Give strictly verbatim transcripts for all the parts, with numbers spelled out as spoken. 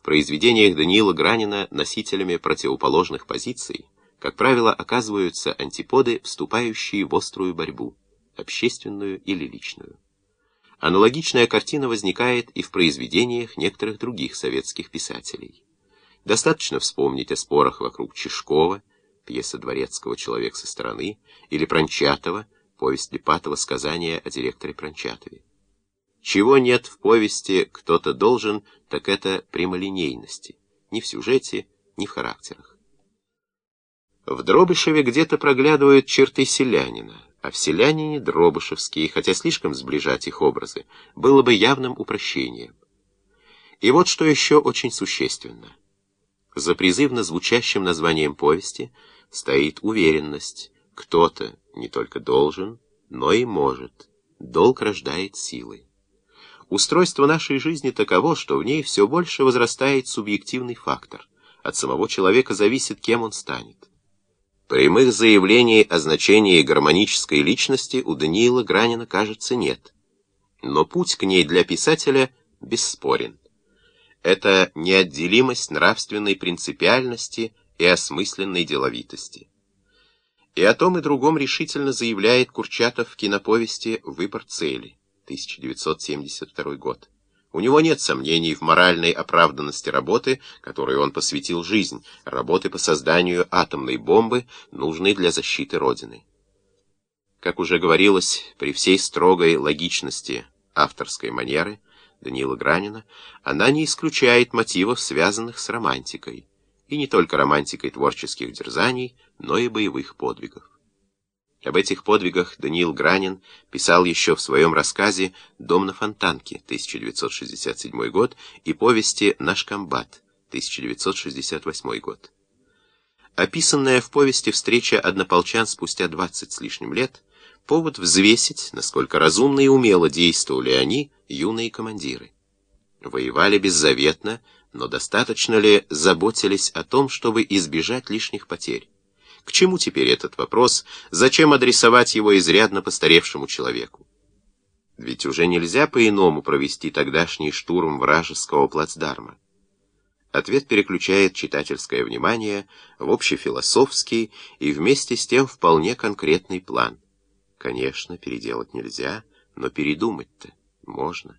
произведениях Даниила Гранина носителями противоположных позиций, как правило, оказываются антиподы, вступающие в острую борьбу, общественную или личную. Аналогичная картина возникает и в произведениях некоторых других советских писателей. Достаточно вспомнить о спорах вокруг Чижкова, пьеса Дворецкого «Человек со стороны», или Прончатова, повесть Липатова «Сказание о директоре Прончатове». Чего нет в повести «Кто-то должен», так это прямолинейности, ни в сюжете, ни в характерах. В Дробышеве где-то проглядывают черты селянина, а в селянине дробышевские, хотя слишком сближать их образы, было бы явным упрощением. И вот что еще очень существенно. За призывно звучащим названием повести стоит уверенность: кто-то не только должен, но и может. Долг рождает силы. Устройство нашей жизни таково, что в ней все больше возрастает субъективный фактор. От самого человека зависит, кем он станет. Прямых заявлений о значении гармонической личности у Даниила Гранина, кажется, нет. Но путь к ней для писателя бесспорен. Это неотделимость нравственной принципиальности и осмысленной деловитости. И о том и другом решительно заявляет Курчатов в киноповести «Выбор цели», тысяча девятьсот семьдесят второй год. У него нет сомнений в моральной оправданности работы, которой он посвятил жизнь, работы по созданию атомной бомбы, нужной для защиты Родины. Как уже говорилось, при всей строгой логичности авторской манеры Даниила Гранина, она не исключает мотивов, связанных с романтикой, и не только романтикой творческих дерзаний, но и боевых подвигов. Об этих подвигах Даниил Гранин писал еще в своем рассказе «Дом на Фонтанке», тысяча девятьсот шестьдесят седьмой год, и повести «Наш комбат», тысяча девятьсот шестьдесят восьмой год. Описанная в повести встреча однополчан спустя двадцать с лишним лет — повод взвесить, насколько разумно и умело действовали они, юные командиры. Воевали беззаветно, но достаточно ли заботились о том, чтобы избежать лишних потерь? К чему теперь этот вопрос? Зачем адресовать его изрядно постаревшему человеку? Ведь уже нельзя по-иному провести тогдашний штурм вражеского плацдарма. Ответ переключает читательское внимание в общефилософский и вместе с тем вполне конкретный план. Конечно, переделать нельзя, но передумать-то можно.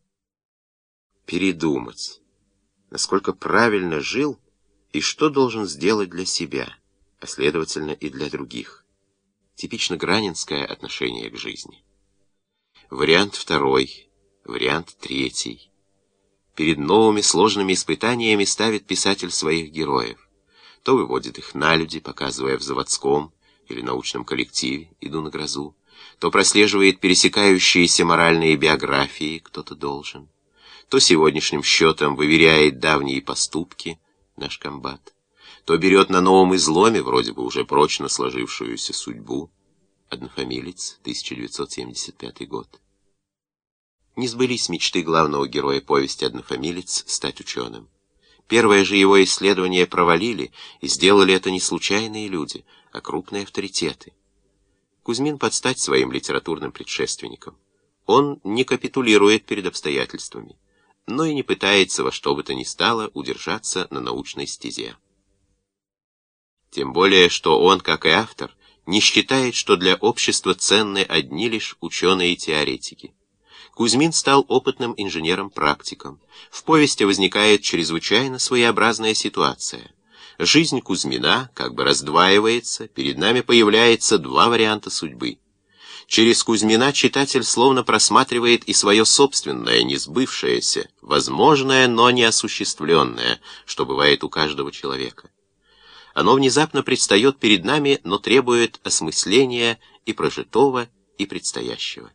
Передумать. Насколько правильно жил и что должен сделать для себя, а следовательно и для других. Типично гранинское отношение к жизни. Вариант второй, вариант третий. Перед новыми сложными испытаниями ставит писатель своих героев. То выводит их на люди, показывая в заводском или научном коллективе «Иду на грозу», то прослеживает пересекающиеся моральные биографии «Кто-то должен», то сегодняшним счетом выверяет давние поступки «Наш комбат», то берет на новом изломе вроде бы уже прочно сложившуюся судьбу «Однофамилец», тысяча девятьсот семьдесят пятый год. Не сбылись мечты главного героя повести «Однофамилец» стать ученым. Первое же его исследование провалили, и сделали это не случайные люди, а крупные авторитеты. Кузьмин подстать своим литературным предшественникам. Он не капитулирует перед обстоятельствами, но и не пытается во что бы то ни стало удержаться на научной стезе. Тем более, что он, как и автор, не считает, что для общества ценны одни лишь ученые-теоретики. Кузьмин стал опытным инженером-практиком. В повести возникает чрезвычайно своеобразная ситуация. Жизнь Кузьмина как бы раздваивается, перед нами появляется два варианта судьбы. Через Кузьмина читатель словно просматривает и свое собственное, несбывшееся, возможное, но не осуществленное, что бывает у каждого человека. Оно внезапно предстает перед нами, но требует осмысления и прожитого, и предстоящего.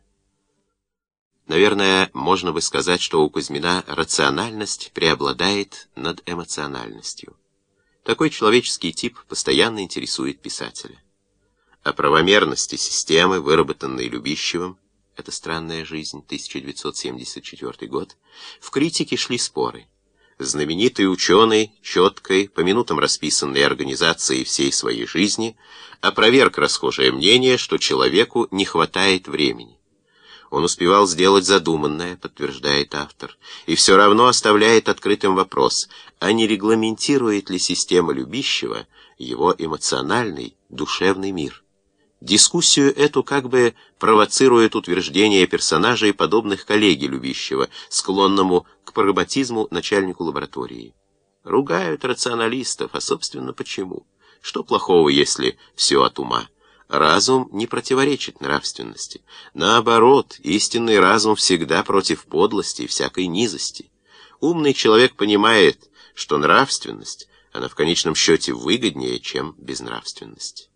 Наверное, можно бы сказать, что у Кузьмина рациональность преобладает над эмоциональностью. Такой человеческий тип постоянно интересует писателя. О правомерности системы, выработанной Любищевым, «Это странная жизнь», тысяча девятьсот семьдесят четвёртый год, в критике шли споры. Знаменитый ученый, четкой, по минутам расписанной организацией всей своей жизни, опроверг расхожее мнение, что человеку не хватает времени. Он успевал сделать задуманное, подтверждает автор, и все равно оставляет открытым вопрос, а не регламентирует ли система любящего его эмоциональный, душевный мир. Дискуссию эту как бы провоцирует утверждение персонажей, подобных коллеге любящего, склонному к прагматизму начальнику лаборатории. Ругают рационалистов, а собственно почему? Что плохого, если все от ума? Разум не противоречит нравственности. Наоборот, истинный разум всегда против подлости и всякой низости. Умный человек понимает, что нравственность, она в конечном счете выгоднее, чем безнравственность.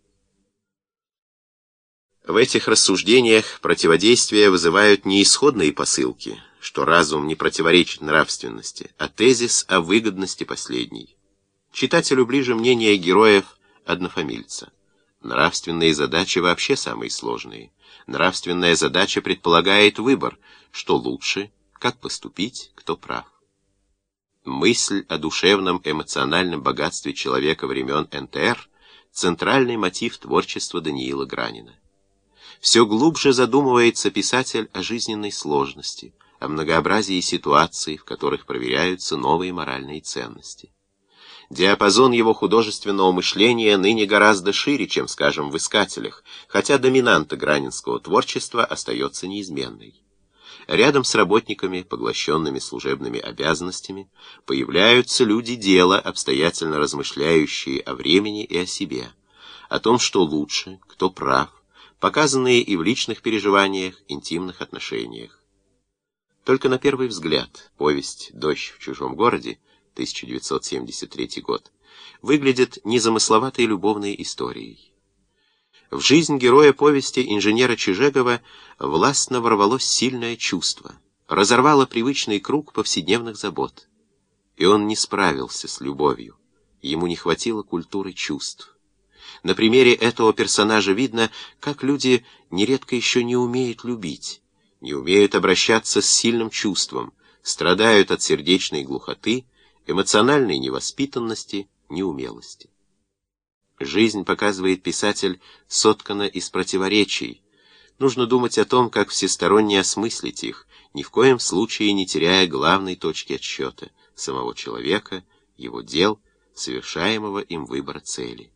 В этих рассуждениях противодействия вызывают не исходные посылки, что разум не противоречит нравственности, а тезис о выгодности последней. Читателю ближе мнение героев-однофамильца. Нравственные задачи вообще самые сложные. Нравственная задача предполагает выбор, что лучше, как поступить, кто прав. Мысль о душевном эмоциональном богатстве человека времен эн тэ эр – центральный мотив творчества Даниила Гранина. Все глубже задумывается писатель о жизненной сложности, о многообразии ситуаций, в которых проверяются новые моральные ценности. Диапазон его художественного мышления ныне гораздо шире, чем, скажем, в «Искателях», хотя доминанта гранинского творчества остается неизменной. Рядом с работниками, поглощенными служебными обязанностями, появляются люди дела, обстоятельно размышляющие о времени и о себе, о том, что лучше, кто прав, показанные и в личных переживаниях, интимных отношениях. Только на первый взгляд повесть «Дождь в чужом городе» тысяча девятьсот семьдесят третий год выглядит незамысловатой любовной историей. В жизнь героя повести инженера Чижегова властно ворвалось сильное чувство, разорвало привычный круг повседневных забот. И он не справился с любовью, ему не хватило культуры чувств. На примере этого персонажа видно, как люди нередко еще не умеют любить, не умеют обращаться с сильным чувством, страдают от сердечной глухоты, эмоциональной невоспитанности, неумелости. Жизнь, показывает писатель, соткана из противоречий. Нужно думать о том, как всесторонне осмыслить их, ни в коем случае не теряя главной точки отсчета — самого человека, его дел, совершаемого им выбора цели.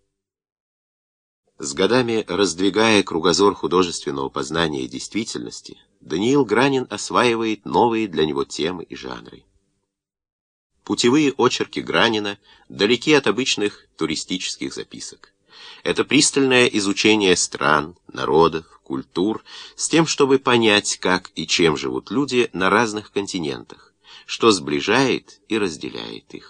С годами раздвигая кругозор художественного познания и действительности, Даниил Гранин осваивает новые для него темы и жанры. Путевые очерки Гранина далеки от обычных туристических записок. Это пристальное изучение стран, народов, культур, с тем, чтобы понять, как и чем живут люди на разных континентах, что сближает и разделяет их.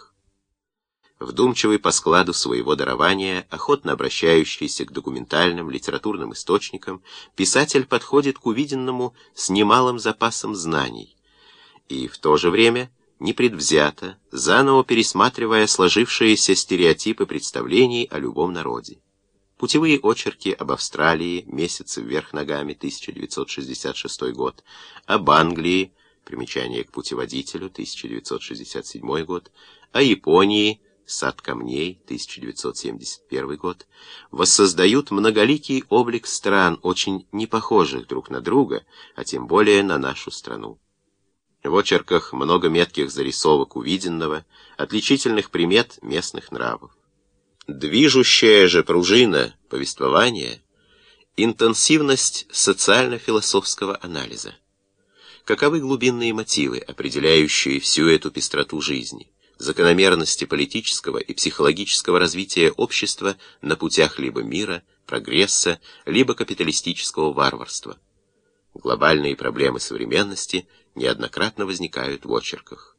Вдумчивый по складу своего дарования, охотно обращающийся к документальным литературным источникам, писатель подходит к увиденному с немалым запасом знаний и в то же время непредвзято, заново пересматривая сложившиеся стереотипы представлений о любом народе. Путевые очерки об Австралии, «Месяцы вверх ногами», тысяча девятьсот шестьдесят шестой год, об Англии, примечание к путеводителю, тысяча девятьсот шестьдесят седьмой год, о Японии, «Сад камней», тысяча девятьсот семьдесят первый год, воссоздают многоликий облик стран, очень непохожих друг на друга, а тем более на нашу страну. В очерках много метких зарисовок увиденного, отличительных примет местных нравов. Движущая же пружина повествования — интенсивность социально-философского анализа. Каковы глубинные мотивы, определяющие всю эту пестроту жизни, закономерности политического и психологического развития общества на путях либо мира, прогресса, либо капиталистического варварства? Глобальные проблемы современности неоднократно возникают в очерках.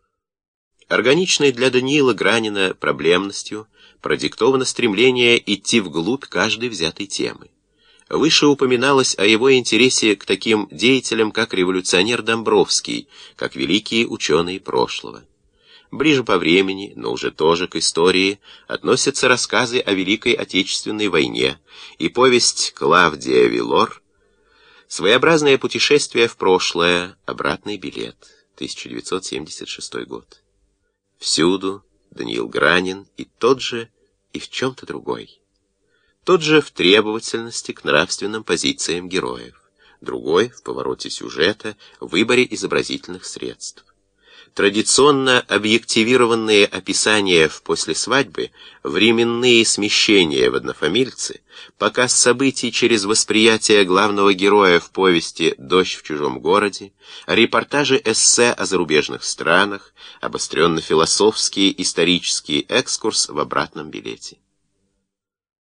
Органичной для Даниила Гранина проблемностью продиктовано стремление идти вглубь каждой взятой темы. Выше упоминалось о его интересе к таким деятелям, как революционер Домбровский, как великие ученые прошлого. Ближе по времени, но уже тоже к истории, относятся рассказы о Великой Отечественной войне и повесть Клавдия Вилор «Своеобразное путешествие в прошлое. Обратный билет», тысяча девятьсот семьдесят шестой год. Всюду Даниил Гранин и тот же, и в чем-то другой. Тот же в требовательности к нравственным позициям героев. другой — в повороте сюжета, выборе изобразительных средств. Традиционно объективированные описания в «После свадьбы», временные смещения в «Однофамильце», показ событий через восприятие главного героя в повести «Дождь в чужом городе», репортажи-эссе о зарубежных странах, обостренно-философский исторический экскурс в обратном билете.